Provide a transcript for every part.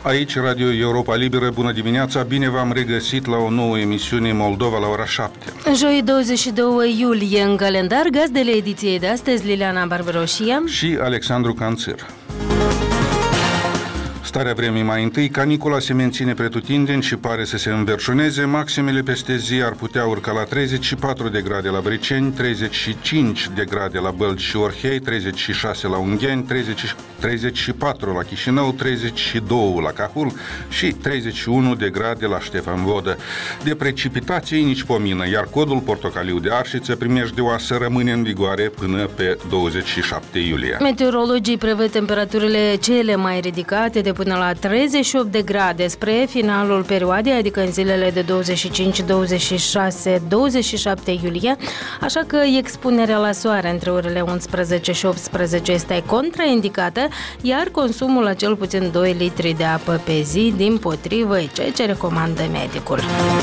Aici, Radio Europa Liberă, bună dimineața, bine v-am regăsit la o nouă emisiune Moldova la ora 7. Joi 22 iulie în calendar, gazdele ediției de astăzi, Liliana Barbaroșia și Alexandru Canțir. Starea vremii mai întâi, canicula se menține pretutindeni și pare să se înverșuneze, maximele peste zi ar putea urca la 34 de grade la Briceni, 35 de grade la Bălți și Orhei, 36 la Ungheni, 34 la Chișinău, 32 la Cahul și 31 de grade la Ștefan Vodă. De precipitații nici pomină, iar codul portocaliu de Arșiță primejdioasă rămâne în vigoare până pe 27 iulie. Meteorologii prevăd temperaturile cele mai ridicate de până la 38 de grade spre finalul perioadei, adică în zilele de 25, 26, 27 iulie, așa că expunerea la soare între orele 11 și 18 este contraindicată, iar consumul la cel puțin 2 litri de apă pe zi, dimpotrivă, ceea ce recomandă medicul.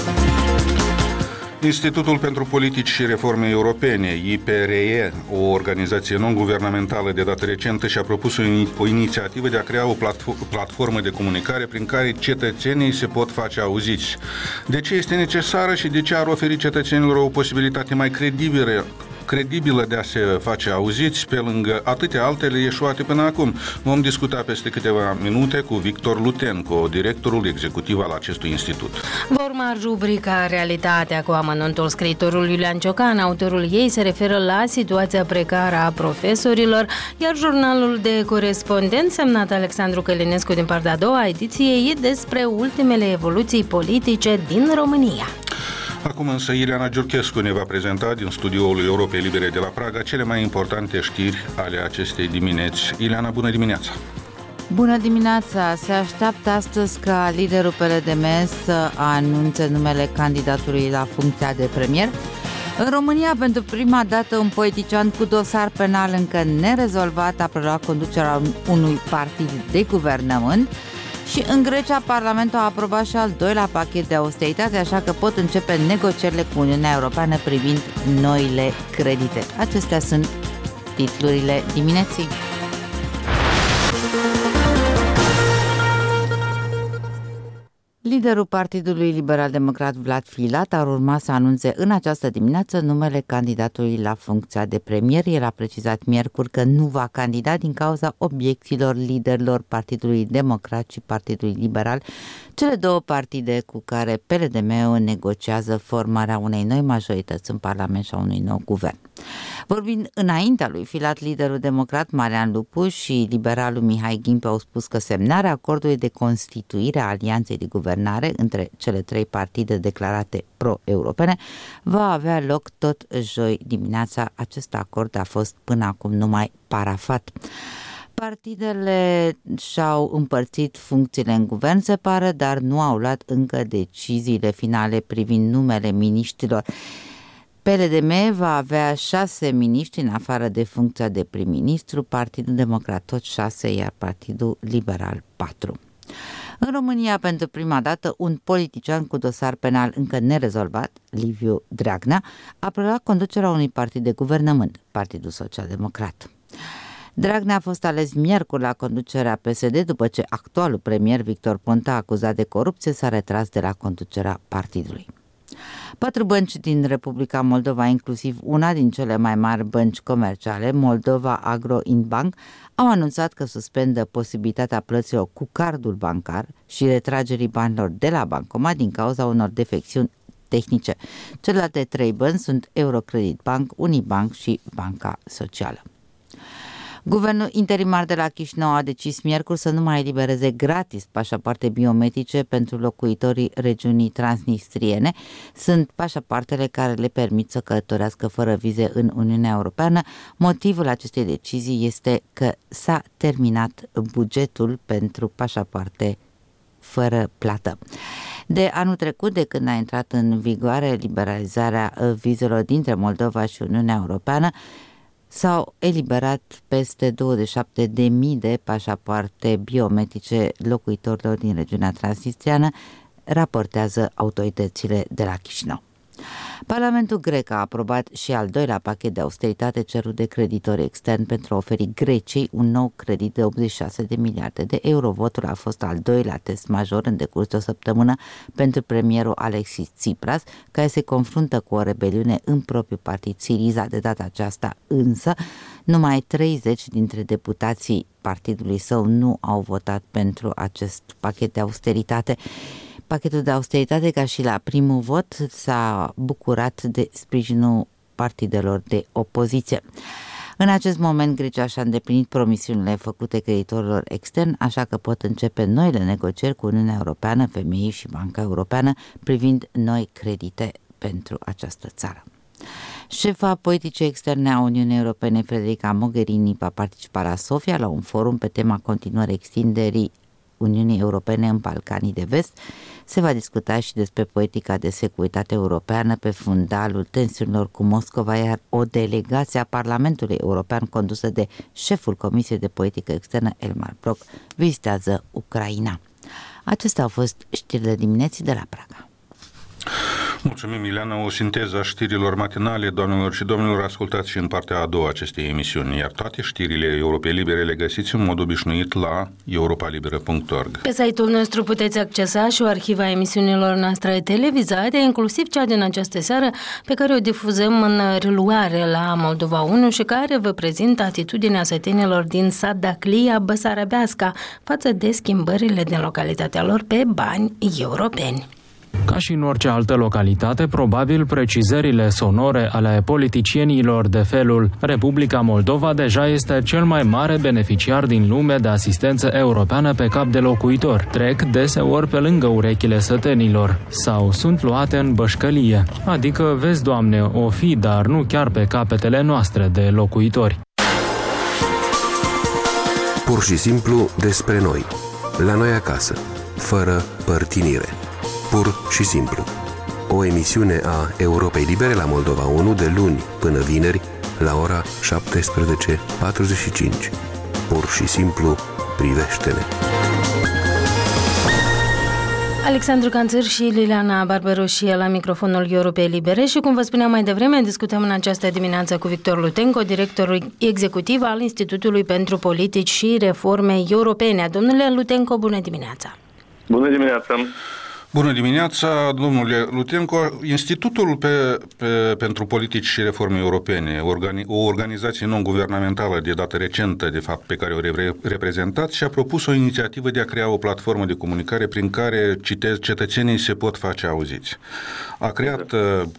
Institutul pentru Politici și Reforme Europene, IPRE, o organizație non-guvernamentală de dată recentă, și-a propus o inițiativă de a crea o platformă de comunicare prin care cetățenii se pot face auziți. De ce este necesară și de ce ar oferi cetățenilor o posibilitate mai credibilă de a se face auziți pe lângă atâtea altele eșuate până acum? Vom discuta peste câteva minute cu Victor Lutenco, directorul executiv al acestui institut. Va urma rubrica Realitatea cu amănuntul scriitorul Iulian Ciocan. Autorul ei se referă la situația precară a profesorilor, iar jurnalul de corespondent semnat Alexandru Călinescu din partea a doua ediție e despre ultimele evoluții politice din România. Acum însă Ileana Giurchescu ne va prezenta din studioul Europei Libere de la Praga cele mai importante știri ale acestei dimineți. Ileana, bună dimineața! Bună dimineața! Se așteaptă astăzi ca liderul PLDM să anunțe numele candidatului la funcția de premier. În România, pentru prima dată, un politician cu dosar penal încă nerezolvat a preluat conducerea unui partid de guvernământ. Și în Grecia, Parlamentul a aprobat și al doilea pachet de austeritate, așa că pot începe negocierile cu Uniunea Europeană privind noile credite. Acestea sunt titlurile dimineții. Liderul Partidului Liberal-Democrat Vlad Filat ar urma să anunțe în această dimineață numele candidatului la funcția de premier. El a precizat miercuri că nu va candida din cauza obiecțiilor liderilor Partidului Democrat și Partidului Liberal, cele două partide cu care PLDM-ul negociază formarea unei noi majorități în Parlament și a unui nou guvern. Vorbind înaintea lui Filat, liderul democrat Marian Lupu și liberalul Mihai Ghimpe au spus că semnarea acordului de constituire a alianței de guvernare între cele trei partide declarate pro-europene va avea loc tot joi dimineața. Acest acord a fost până acum numai parafat. Partidele și-au împărțit funcțiile în guvern, se pare, dar nu au luat încă deciziile finale privind numele miniștrilor. PLDM va avea 6 miniștri în afară de funcția de prim-ministru, Partidul Democrat tot 6, iar Partidul Liberal 4. În România, pentru prima dată, un politician cu dosar penal încă nerezolvat, Liviu Dragnea, a preluat conducerea unui partid de guvernământ, Partidul Social-Democrat. Dragnea a fost ales miercuri la conducerea PSD după ce actualul premier Victor Ponta, acuzat de corupție, s-a retras de la conducerea partidului. 4 bănci din Republica Moldova, inclusiv una din cele mai mari bănci comerciale, Moldova Agro Inbank, au anunțat că suspendă posibilitatea plăților cu cardul bancar și retragerii banilor de la bancomat din cauza unor defecțiuni tehnice. Celelalte 3 bănci sunt Eurocredit Bank, Unibank și Banca Socială. Guvernul interimar de la Chișinău a decis miercuri să nu mai elibereze gratis pașapoarte biometrice pentru locuitorii regiunii transnistriene. Sunt pașapoartele care le permit să călătorească fără vize în Uniunea Europeană. Motivul acestei decizii este că s-a terminat bugetul pentru pașapoarte fără plată. De anul trecut, de când a intrat în vigoare liberalizarea vizelor dintre Moldova și Uniunea Europeană, s-au eliberat peste 27.000 de pașapoarte biometrice locuitorilor din regiunea transnistriană, raportează autoritățile de la Chișinău. Parlamentul grec a aprobat și al doilea pachet de austeritate cerut de creditori externi pentru a oferi Greciei un nou credit de 86 de miliarde de euro. Votul a fost al doilea test major în decurs de o săptămână pentru premierul Alexis Tsipras, care se confruntă cu o rebeliune în propriul partid Syriza. De data aceasta însă, numai 30 dintre deputații partidului său nu au votat pentru acest pachet de austeritate. Pachetul de austeritate, ca și la primul vot, s-a bucurat de sprijinul partidelor de opoziție. În acest moment, Grecia și-a îndeplinit promisiunile făcute creditorilor externi, așa că pot începe noile negocieri cu Uniunea Europeană, FMI și Banca Europeană privind noi credite pentru această țară. Șefa politicii externe a Uniunii Europene, Federica Mogherini, va participa la Sofia la un forum pe tema continuării extinderii Uniunii Europene în Balcanii de Vest. Se va discuta și despre politica de securitate europeană pe fundalul tensiunilor cu Moscova, iar o delegație a Parlamentului European condusă de șeful Comisiei de Politică Externă, Elmar Brok, vizitează Ucraina. Acestea au fost știrile dimineții de la Praga. Mulțumim, Ileana. O sinteză a știrilor matinale, doamnelor și domnilor, ascultați și în partea a doua acestei emisiuni, iar toate știrile Europei Libere le găsiți în mod obișnuit la europalibera.org. Pe site-ul nostru puteți accesa și o arhivă a emisiunilor noastre televizate, inclusiv cea din această seară, pe care o difuzăm în reluare la Moldova 1 și care vă prezintă atitudinea sătenilor din Sadaclia Băsarabeasca față de schimbările din localitatea lor pe bani europeni. Ca și în orice altă localitate, probabil precizările sonore ale politicienilor de felul Republica Moldova deja este cel mai mare beneficiar din lume de asistență europeană pe cap de locuitor. Trec deseori pe lângă urechile sătenilor sau sunt luate în bășcălie. Adică, vezi, Doamne, o fi, dar nu chiar pe capetele noastre de locuitori. Pur și simplu despre noi, la noi acasă, fără părtinire. Pur și simplu. O emisiune a Europei Libere la Moldova 1 de luni până vineri la ora 17:45. Pur și simplu, privește-ne. Alexandru Canțăr și Liliana Barbaroșie la microfonul Europei Libere și, cum vă spuneam mai devreme, discutăm în această dimineață cu Victor Lutenco, directorul executiv al Institutului pentru Politici și Reforme Europene. Domnule Lutenco, bună dimineața! Bună dimineața! Bună dimineața, domnule Lutenco. Institutul pentru Politici și Reforme Europene, o organizație non-guvernamentală de dată recentă, de fapt, pe care o reprezentați, și-a propus o inițiativă de a crea o platformă de comunicare prin care, citez, cetățenii se pot face auziți. A creat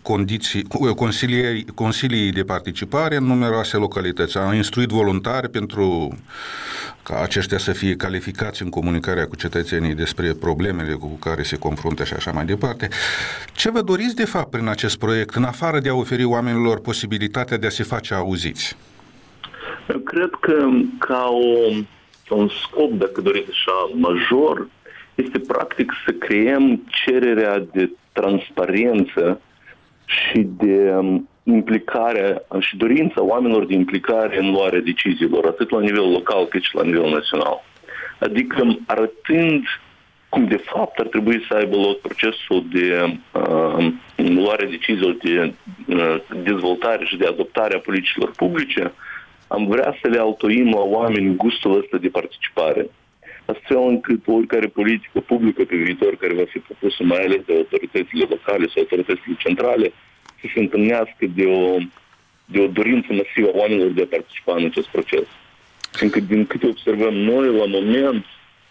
consilii de participare în numeroase localități, a instruit voluntari pentru ca aceștia să fie calificați în comunicarea cu cetățenii despre problemele cu care se confruntă și așa mai departe. Ce vă doriți de fapt prin acest proiect, în afară de a oferi oamenilor posibilitatea de a se face auziți? Eu cred că ca un scop, dacă doriți așa, major, este practic să creăm cererea de transparență și de implicare și dorința oamenilor de implicare în luarea deciziilor, atât la nivel local cât și la nivel național. Adică arătând cum de fapt ar trebui să aibă loc procesul de luare deciziilor de dezvoltare și de adoptare a politicilor publice, am vrea să le altoim la oameni gustul ăsta de participare. Astfel încât oricare politică publică pe viitor care va fi propusă, mai ales de autoritățile locale sau autoritățile centrale, să se întâlnească de o dorință masivă a oamenilor de a participa în acest proces. Încă din câte observăm noi, la moment,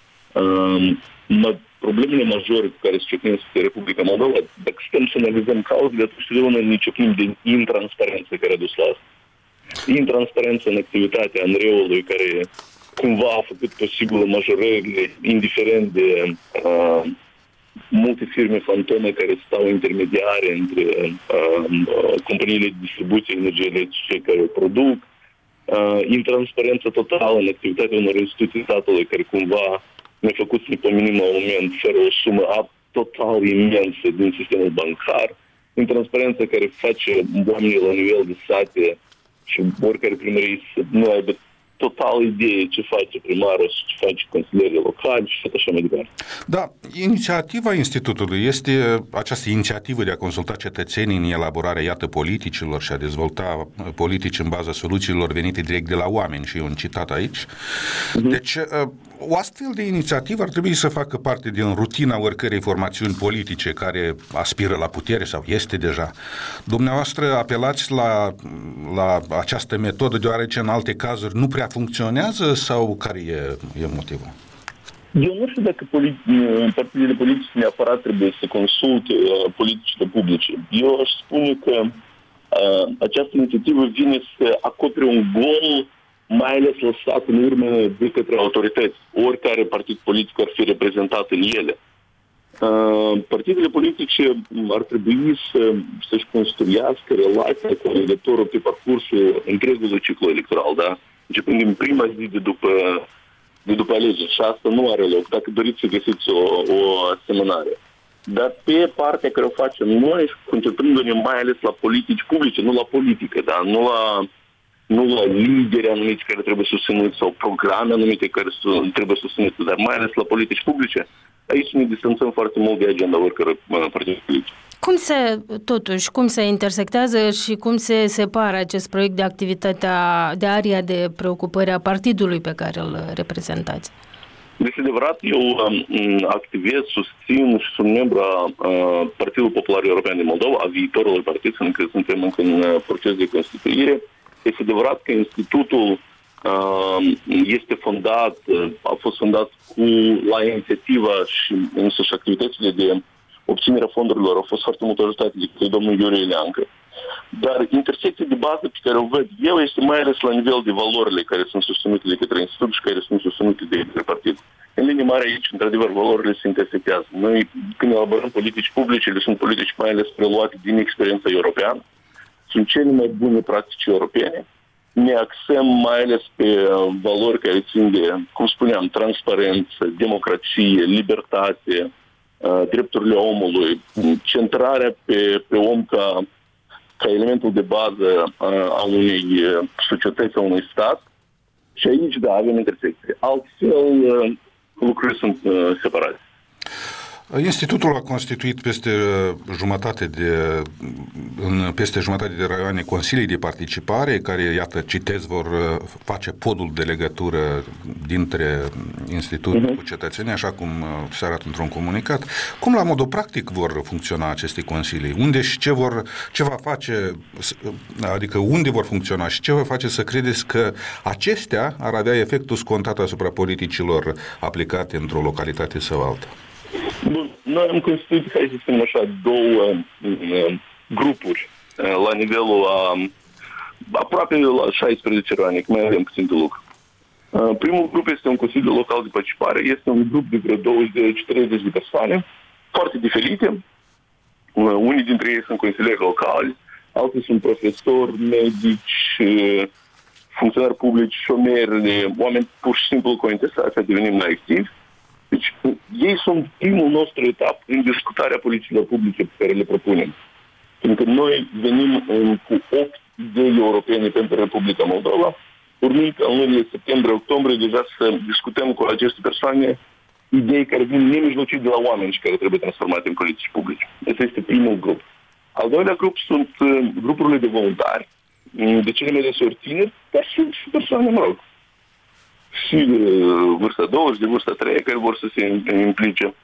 problemele majore cu care se ciocnesc pe Republica Moldova, dacă stăm să analizăm cauzele, atunci totdeauna ne ciocnim de intransparență care a dus la asta. Intransparență în activitatea ANRE-ului, care cumva a făcut posibil majorările, indiferent de multe firme fantome care stau intermediare între companiile de distribuție energie electrice care o produc, intransparență totală în activitatea unor instituții statului care cumva ne-a făcut să ne pomenim la un moment fără o sumă total imensă din sistemul bancar, intransparență care face oamenii la nivel de sate și oricare primărie să nu aibă total idee ce face primarul și ce face consilierii locali și așa mai departe. Da, inițiativa Institutului este această inițiativă de a consulta cetățenii în elaborarea, iată, politicilor și a dezvolta politici în baza soluțiilor venite direct de la oameni, și e un citat aici. Deci, o astfel de inițiativă ar trebui să facă parte din rutina oricărei formațiuni politice care aspiră la putere sau este deja. Dumneavoastră apelați la această metodă deoarece în alte cazuri nu prea funcționează sau care e motivul? Eu nu știu dacă partidele politice neapărat trebuie să consulte politicile publice. Eu aș spune că această inițiativă vine să acopere un gol mai ales lăsat în urmă de către autorități, oricare partid politic ar fi reprezentat în ele. Partidele politice ar trebui să-și construiască relația cu alegătorul pe parcursul întregului ciclu electoral, da? Începând din prima zi de după alegeri. Și asta nu are loc, dacă doriți să găsiți o asemănare. Dar pe partea care o facem noi, concentrându-ne mai ales la politici publice, nu la politică, da? Nu la lideri anumiți care trebuie susținuți sau programe anumite care trebuie susținute, dar mai ales la politici publice, aici ne distanțăm foarte mult de agenda oricărui partid politic. Cum se intersectează și cum se separă acest proiect de activitatea, de area de preocupare a partidului pe care îl reprezentați? Deci, adevărat, eu activez, susțin și sunt membru a Partidului Popular European din Moldova, a viitorului partid, încă suntem în proces de constituire. Este adevărat că institutul este fondat, a fost fondat la inițiativa și însăși activitățile de obținerea fondurilor au fost foarte mult ajutate de domnul Iurie Leancă. Dar intersecția de bază pe care o văd eu este mai ales la nivel de valorile care sunt susținute de către institut și care sunt susținute de către partid. În linie mare aici, într-adevăr, valorile se intersectează. Noi, când elaborăm politici publice, ele sunt politici mai ales preluate din experiența europeană, sunt cele mai bune practici europene. Ne axăm mai ales pe valori care țin de, cum spuneam, transparență, democrație, libertate, drepturile omului, centrarea pe om ca elementul de bază al unei societăți, a unui stat. Și aici, da, avem intersecție. Altfel, lucrurile sunt separate. Institutul a constituit peste jumătate de raioane consilii de participare care, iată, citez, vor face podul de legătură dintre institutul cu cetățenii, așa cum se arată într-un comunicat. Cum, la modul practic, vor funcționa aceste consilii? Unde și ce va face, adică unde vor funcționa și ce va face să credeți că acestea ar avea efectul scontat asupra politicilor aplicate într-o localitate sau alta? Bun, noi am constituit, hai să spunem așa, două grupuri la nivelul aproape la 16 ani, că mai avem puțin de lucru. Primul grup este un consiliu local de participare, este un grup de vreo 20-30 de persoane, foarte diferite. Unii dintre ei sunt consilieri locali, alții sunt profesori, medici, funcționari publici, șomeri, oameni pur și simplu cu interesați să devenim mai activi. Deci, ei sunt primul nostru etap în discutarea politicilor publice pe care le propunem. Pentru că noi venim cu 8 idei europene pentru Republica Moldova, urmând ca în lunile septembrie-octombrie deja să discutăm cu aceste persoane idei care vin nemijlocit de la oameni și care trebuie transformate în politici publice. Acesta este primul grup. Al doilea grup sunt grupurile de voluntari, de cele mai deseori tineri, dar și persoane, mă rog, și de vârsta 20, de vârsta 3, care vor să se implice.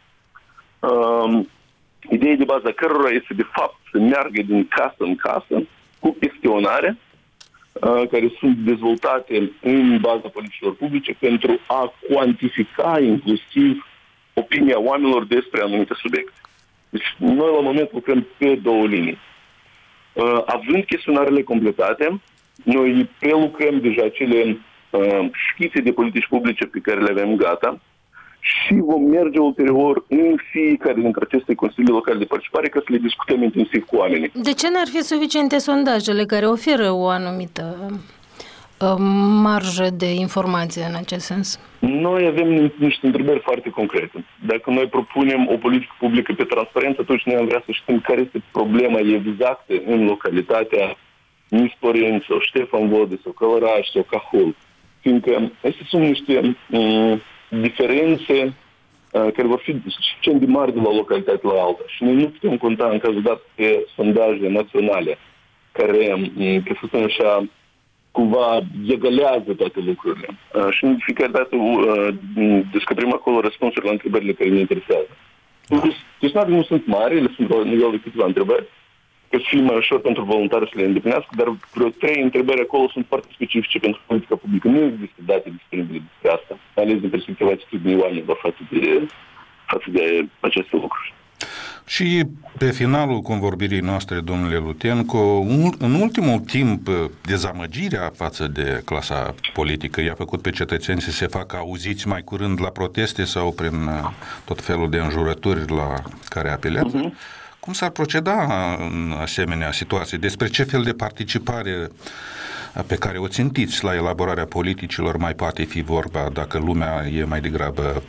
Ideea de bază a cărora este, de fapt, să meargă din casă în casă cu chestionare care sunt dezvoltate în baza politicilor publice pentru a cuantifica inclusiv opinia oamenilor despre anumite subiecte. Deci, noi, la moment, lucrăm pe două linii. Având chestionarele completate, noi prelucrăm deja cele schițe de politici publice pe care le avem gata și vom merge ulterior în fiecare dintre aceste consilii locale de participare ca să le discutăm intensiv cu oamenii. De ce n-ar fi suficiente sondajele care oferă o anumită marjă de informație în acest sens? Noi avem niște întrebări foarte concrete. Dacă noi propunem o politică publică pe transparență, atunci noi am vrea să știm care este problema exactă în localitatea Nisporeni sau Ștefan Vodă sau Călăraș sau Cahul. fiindcă astea sunt niște diferențe care vor fi suficient de mari de la localitate la alta. Și noi nu putem conta în cazul dat pe sondaje naționale care, să spun așa, cumva egalează toate lucrurile. Și în fiecare dată descoperim acolo răspunsuri la întrebările care ne interesează. Deci nu sunt mari, ele sunt la nivel de câteva întrebări, că să fie mai ușor pentru voluntari să le îndeplinească, dar vreo 3 întrebări acolo sunt foarte specifice pentru politica publică. Nu există date disponibile despre asta, ales din perspectiva atitudinii oamenilor față de aceste lucruri. Și pe finalul convorbirii noastre, domnule Lutenco, în ultimul timp, dezamăgirea față de clasa politică i-a făcut pe cetățeni să se facă auziți mai curând la proteste sau prin tot felul de înjurături la care apelează. Cum s-ar proceda în asemenea situații? Despre ce fel de participare pe care o țintiți la elaborarea politicilor mai poate fi vorba dacă lumea e mai degrabă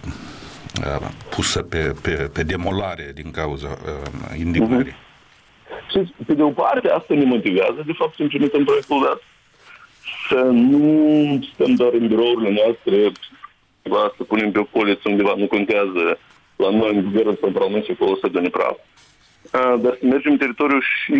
pusă pe demolare din cauza indignării? Și pe de o parte asta ne motivează de fapt să implementăm proiectul dat. Să nu stăm doar în birourile noastre, să punem pe o poliță undeva, nu contează la noi în guvern central și acolo să dă praf. Dar să mergem în teritoriu și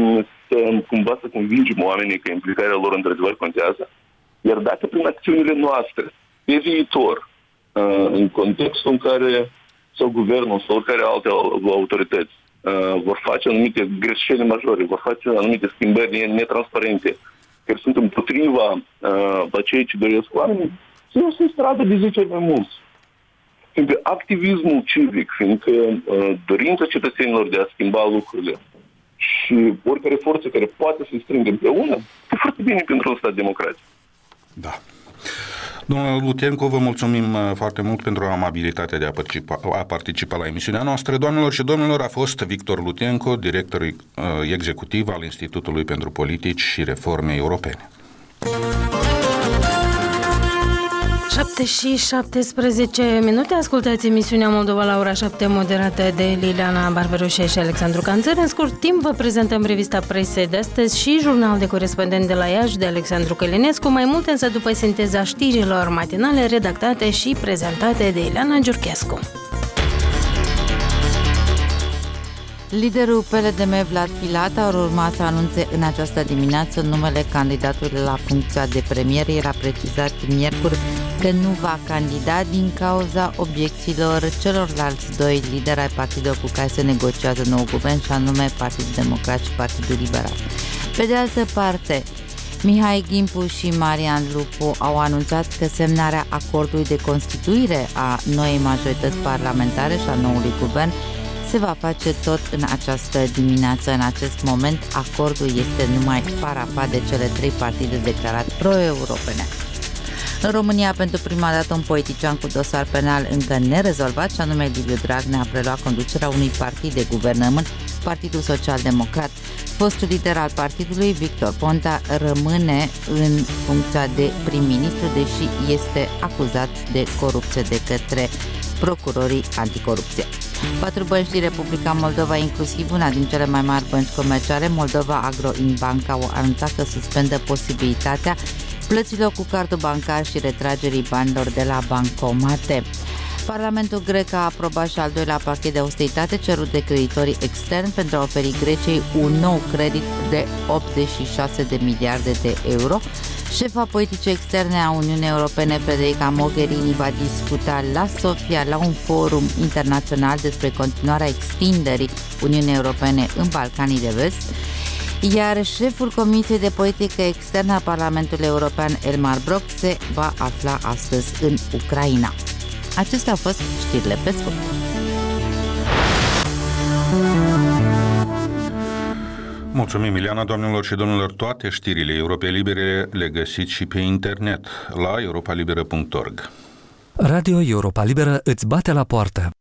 să convingem oamenii că implicarea lor într-adevăr contează. Iar dacă prin acțiunile noastre, pe viitor, în contextul în care sau guvernul sau oricare alte autorități vor face anumite greșeli majore, vor face anumite schimbări netransparente, care sunt împotriva la ceea ce doresc oamenii, să nu se stradă de 10 ori mai mulți. Fiindcă activismul civic, fiindcă dorința cetățenilor de a schimba lucrurile și oricare forță care poate să-i strângă împreună, e foarte bine pentru un stat democratic. Da. Domnul Lutenco, vă mulțumim foarte mult pentru amabilitatea de a participa la emisiunea noastră. Doamnelor și domnilor, a fost Victor Lutenco, director executiv al Institutului pentru Politici și Reforme Europene. 7 și 17 minute, ascultați emisiunea Moldova la ora 7, moderată de Liliana Barberușe și Alexandru Canțăr. În scurt timp vă prezentăm revista presei de astăzi și jurnal de corespondent de la Iași de Alexandru Călinescu, mai multe însă după sinteza știrilor matinale redactate și prezentate de Ileana Giurchescu. Liderul PLDM Vlad Filat ar urma să anunțe în această dimineață numele candidatului la funcția de premier. El a precizat miercuri că nu va candida din cauza obiecțiilor celorlalți doi lideri ai partidului cu care se negociază nou guvern, și anume Partidul Democrat și Partidul Liberal. Pe de altă parte, Mihai Gimpu și Marian Lupu au anunțat că semnarea acordului de constituire a noii majorități parlamentare și a noului guvern se va face tot în această dimineață. În acest moment, acordul este numai parafat de cele 3 partide declarate pro-europene. În România, pentru prima dată, un politician cu dosar penal încă nerezolvat, și anume Liviu Dragnea, a preluat conducerea unui partid de guvernământ, Partidul Social Democrat. Fostul lider al partidului, Victor Ponta, rămâne în funcția de prim-ministru, deși este acuzat de corupție de către procurorii anticorupție. 4 bănci din Republica Moldova, inclusiv una din cele mai mari bănci comerciale, Moldova Agro Bank, au anunțat că suspendă posibilitatea plăților cu cardul bancar și retragerii banilor de la bancomate. Parlamentul grec a aprobat și al doilea pachet de austeritate cerut de creditorii externi pentru a oferi Greciei un nou credit de 86 de miliarde de euro. Șefa politicii externe a Uniunii Europene, Federica Mogherini, va discuta la Sofia la un forum internațional despre continuarea extinderii Uniunii Europene în Balcanii de Vest, iar șeful Comisiei de Politică Externă a Parlamentului European, Elmar Brok, se va afla astăzi în Ucraina. Acestea au fost știrile pe scurt. Mulțumim, Ileana. Doamnelor și domnilor, toate știrile Europei Libere le găsiți și pe internet la europalibera.org. Radio Europa Liberă îți bate la poartă.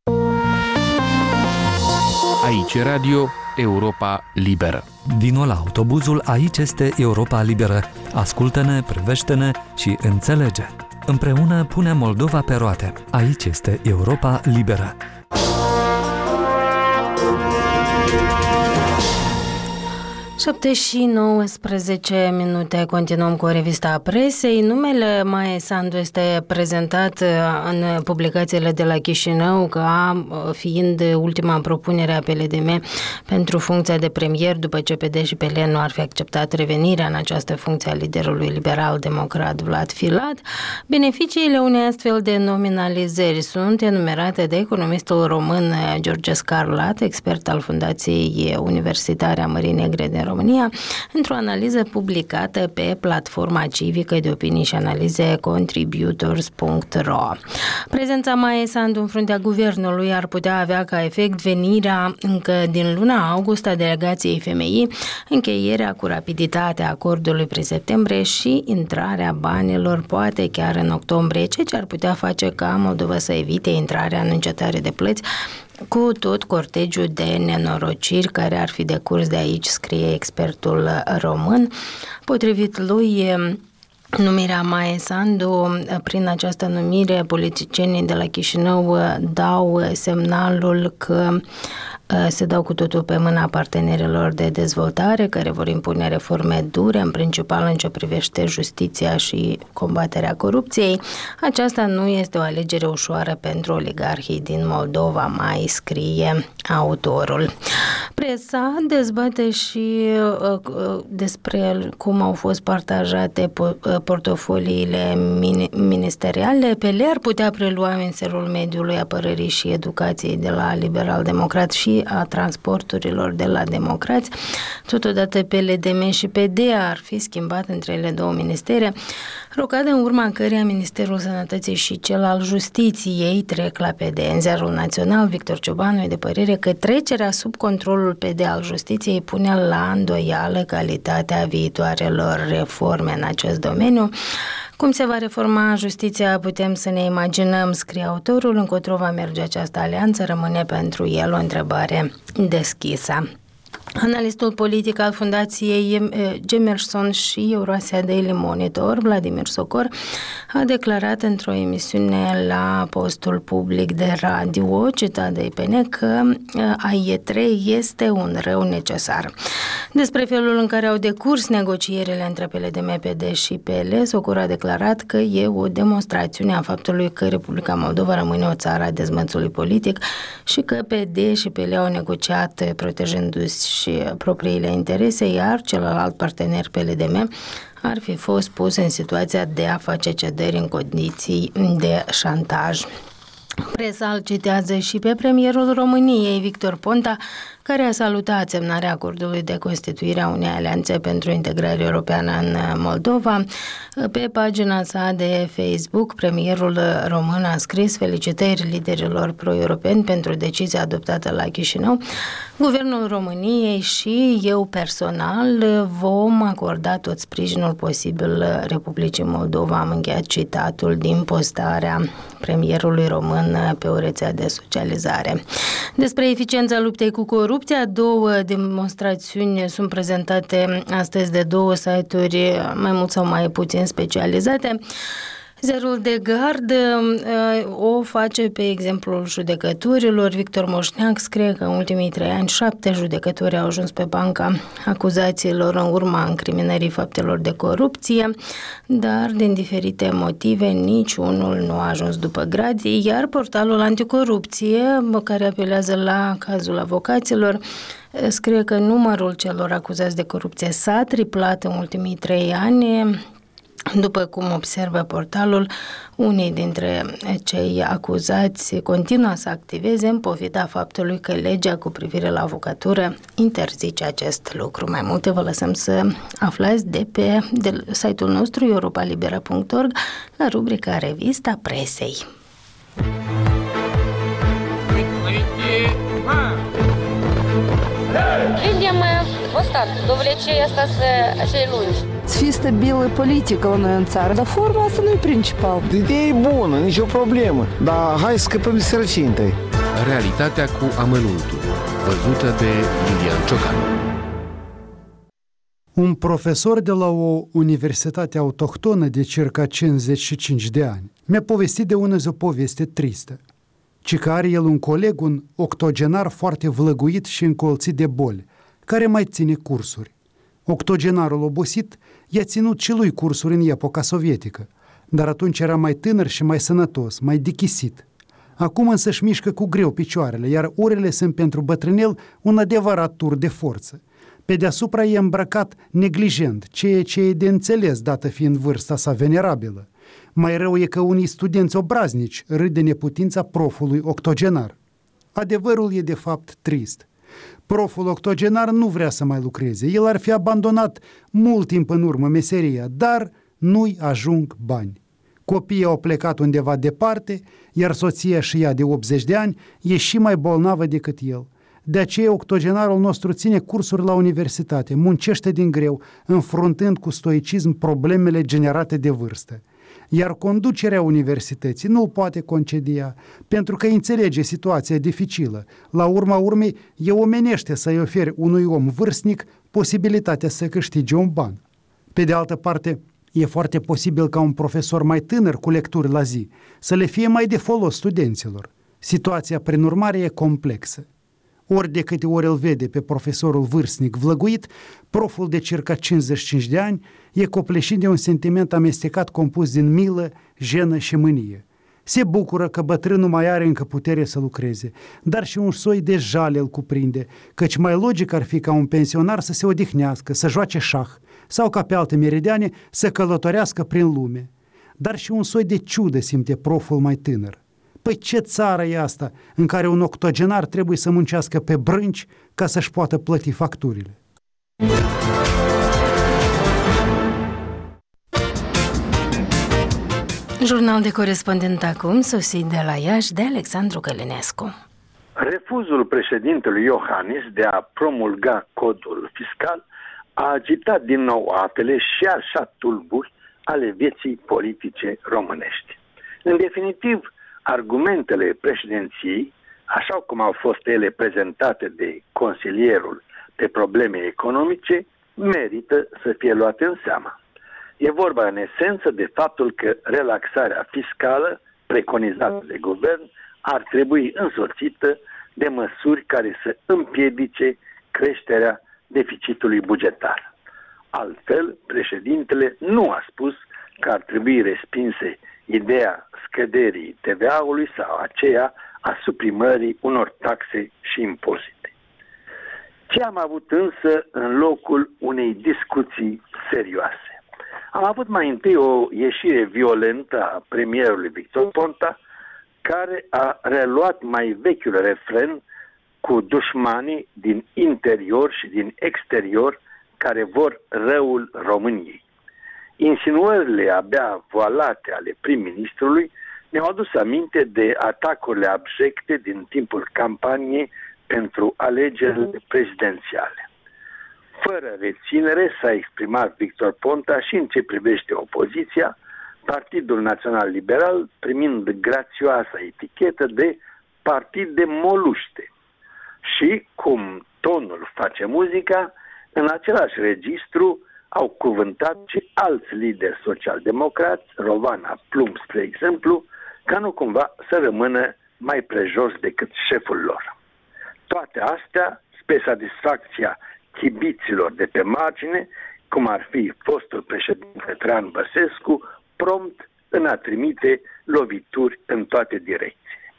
Aici Radio Europa Liberă. Vino la autobuzul Aici este Europa Liberă. Ascultă-ne, privește-ne și înțelege. Împreună punem Moldova pe roate. Aici este Europa Liberă. 7:19, continuăm cu revista presei. Numele Maie Sandu este prezentat în publicațiile de la Chișinău ca fiind ultima propunere a PLDM pentru funcția de premier, după ce PD și PL nu ar fi acceptat revenirea în această funcție a liderului liberal-democrat Vlad Filat. Beneficiile unei astfel de nominalizări sunt enumerate de economistul român George Scarlat, expert al Fundației Universitare a Mării Negre din România, într-o analiză publicată pe platforma civică de opinii și analize contributors.ro. Prezența Maie Sandu în fruntea guvernului ar putea avea ca efect venirea încă din luna august a delegației FMI, încheierea cu rapiditate a acordului prin septembrie și intrarea banilor poate chiar în octombrie, ceea ce ar putea face ca Moldova să evite intrarea în încetare de plăți cu tot cortegiul de nenorociri care ar fi decurs de aici, scrie expertul român. Potrivit lui, numirea Maie Sandu, prin această numire, politicienii de la Chișinău dau semnalul că se dau cu totul pe mâna partenerilor de dezvoltare care vor impune reforme dure, în principal în ce privește justiția și combaterea corupției. Aceasta nu este o alegere ușoară pentru oligarhii din Moldova, mai scrie autorul. Presa dezbate și despre cum au fost partajate portofoliile ministeriale. PL ar putea prelua Ministerul Mediului, Apărării și Educației de la Liberal-Democrat și a transporturilor de la Democrați. Totodată PLDM și PD ar fi schimbat între ele două ministere, rocadă în urma căreia Ministerul Sănătății și cel al Justiției trec la PD. În Ziarul Național, Victor Ciobanu e de părere că trecerea sub controlul PD al Justiției pune la îndoială calitatea viitoarelor reforme în acest domeniu. Cum se va reforma justiția, putem să ne imaginăm, scrie autorul, încotro va merge această alianță, rămâne pentru el o întrebare deschisă. Analistul politic al Fundației Gemerson și Eurasia Daily Monitor, Vladimir Socor, a declarat într-o emisiune la postul public de radio, citat de IPN, că AIE3 este un rău necesar. Despre felul în care au decurs negocierile între PLDM, PD și PL, Socor a declarat că e o demonstrațiune a faptului că Republica Moldova rămâne o țară a dezmățului politic și că PD și PL au negociat protejându-și și propriile interese, iar celălalt partener PLDM ar fi fost pus în situația de a face cedări în condiții de șantaj. Presa îl citează și pe premierul României, Victor Ponta, care a salutat semnarea acordului de constituire a unei alianțe pentru integrare europeană în Moldova. Pe pagina sa de Facebook, premierul român a scris felicitări liderilor pro-europeni pentru decizia adoptată la Chișinău. Guvernul României și eu personal vom acorda tot sprijinul posibil Republicii Moldova. Am încheiat citatul din postarea premierului român pe o rețea de socializare. Despre eficiența luptei cu corupția, două demonstrațiuni sunt prezentate astăzi de două site-uri mai mult sau mai puțin specializate. Zerul de Gard o face pe exemplul judecătorilor. Victor Moșneac scrie că în ultimii 3 ani 7 judecători au ajuns pe banca acuzațiilor în urma încriminării faptelor de corupție, dar din diferite motive niciunul nu a ajuns după grație, iar portalul anticorupție, care apelează la cazul avocaților, scrie că numărul celor acuzați de corupție s-a triplat în ultimii 3 ani. După cum observă portalul, unii dintre cei acuzați continuă să activeze în pofida faptului că legea cu privire la avocatură interzice acest lucru. Mai multe vă lăsăm să aflați de site-ul nostru europalibera.org la rubrica Revista Presei. Видим устат, довлечение остаться cei lungi. Să fie stabilă politică la noi în țară, dar forma asta nu e principal. Ideea e bună, nicio problemă, dar hai să scăpăm de sărăcie întâi. Realitatea cu amănuntul, văzută de Iulian Ciocan. Un profesor de la o universitate autohtonă de circa 55 de ani mi-a povestit de una zi o poveste tristă, ci că are el un coleg, un octogenar foarte vlăguit și încolțit de boli, care mai ține cursuri. Octogenarul obosit i-a ținut și lui cursuri în epoca sovietică, dar atunci era mai tânăr și mai sănătos, mai dichisit. Acum însă își mișcă cu greu picioarele, iar orele sunt pentru bătrânel un adevărat tur de forță. Pe deasupra e îmbrăcat neglijent, ceea ce e de înțeles dată fiind vârsta sa venerabilă. Mai rău e că unii studenți obraznici râd de neputința profului octogenar. Adevărul e de fapt trist. Proful octogenar nu vrea să mai lucreze, el ar fi abandonat mult timp în urmă meseria, dar nu-i ajung bani. Copiii au plecat undeva departe, iar soția și ea de 80 de ani e și mai bolnavă decât el. De aceea octogenarul nostru ține cursuri la universitate, muncește din greu, înfruntând cu stoicism problemele generate de vârstă. Iar conducerea universității nu-l poate concedia, pentru că înțelege situația dificilă. La urma urmei, e omenește să-i oferi unui om vârstnic posibilitatea să câștige un ban. Pe de altă parte, e foarte posibil ca un profesor mai tânăr cu lecturi la zi să le fie mai de folos studenților. Situația, prin urmare, e complexă. Ori de câte ori îl vede pe profesorul vârstnic vlăguit, proful de circa 55 de ani e copleșit de un sentiment amestecat compus din milă, jenă și mânie. Se bucură că bătrânul mai are încă putere să lucreze, dar și un soi de jale îl cuprinde, căci mai logic ar fi ca un pensionar să se odihnească, să joace șah, sau ca pe alte meridiane să călătorească prin lume. Dar și un soi de ciudă simte proful mai tânăr. Păi ce țară e asta în care un octogenar trebuie să muncească pe brânci ca să-și poată plăti facturile? Jurnal de corespondent acum, sosit de la Iași, de Alexandru Călinescu. Refuzul președintelui Iohannis de a promulga codul fiscal a agitat din nou apele și așa tulburi ale vieții politice românești. În definitiv, argumentele președinției, așa cum au fost ele prezentate de consilierul de probleme economice, merită să fie luate în seamă. E vorba în esență de faptul că relaxarea fiscală preconizată de guvern ar trebui însoțită de măsuri care să împiedice creșterea deficitului bugetar. Altfel, președintele nu a spus că ar trebui respinse ideea scăderii TVA-ului sau aceea a suprimării unor taxe și impozite. Ce am avut însă în locul unei discuții serioase? Am avut mai întâi o ieșire violentă a premierului Victor Ponta, care a reluat mai vechiul refren cu dușmanii din interior și din exterior care vor răul României. Insinuările abia voalate ale prim-ministrului ne-au adus aminte de atacurile abjecte din timpul campaniei pentru alegerile prezidențiale. Fără reținere s-a exprimat Victor Ponta și în ce privește opoziția, Partidul Național Liberal primind grațioasa etichetă de partid de moluște. Și, cum tonul face muzica, în același registru au cuvântat și alți lideri social-democrați, Rovana Plumb, spre exemplu, ca nu cumva să rămână mai prejos decât șeful lor. Toate astea spre satisfacția chibiților de pe margine, cum ar fi fostul președinte Traian Băsescu, prompt în a trimite lovituri în toate direcțiile.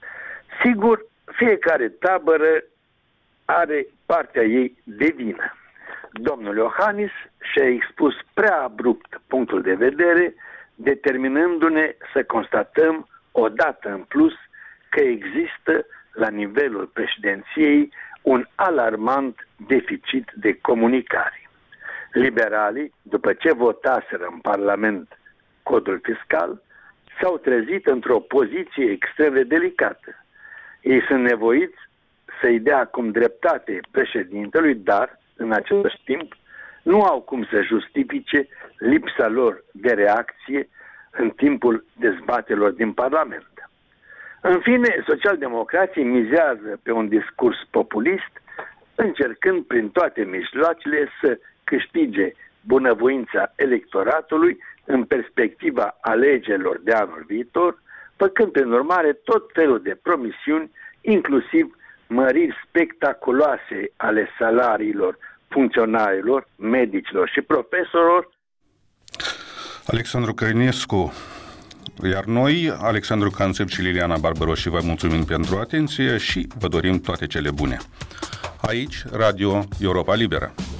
Sigur, fiecare tabără are partea ei de vină. Domnul Iohannis și-a expus prea abrupt punctul de vedere, determinându-ne să constatăm odată în plus că există la nivelul președinției un alarmant deficit de comunicare. Liberalii, după ce votaseră în Parlament codul fiscal, s-au trezit într-o poziție extrem de delicată. Ei sunt nevoiți să-i dea acum dreptate președintelui, dar, în același timp, nu au cum să justifice lipsa lor de reacție în timpul dezbaterilor din Parlament. În fine, socialdemocrații mizează pe un discurs populist, încercând prin toate mijloacele să câștige bunăvoința electoratului în perspectiva alegerilor de anul viitor, făcând prin urmare tot felul de promisiuni, inclusiv măriri spectaculoase ale salariilor funcționarilor, medicilor și profesorilor. Alexandru Căinescu, iar noi, Alexandru Canțep și Liliana Barbaroși, vă mulțumim pentru atenție și vă dorim toate cele bune. Aici, Radio Europa Liberă.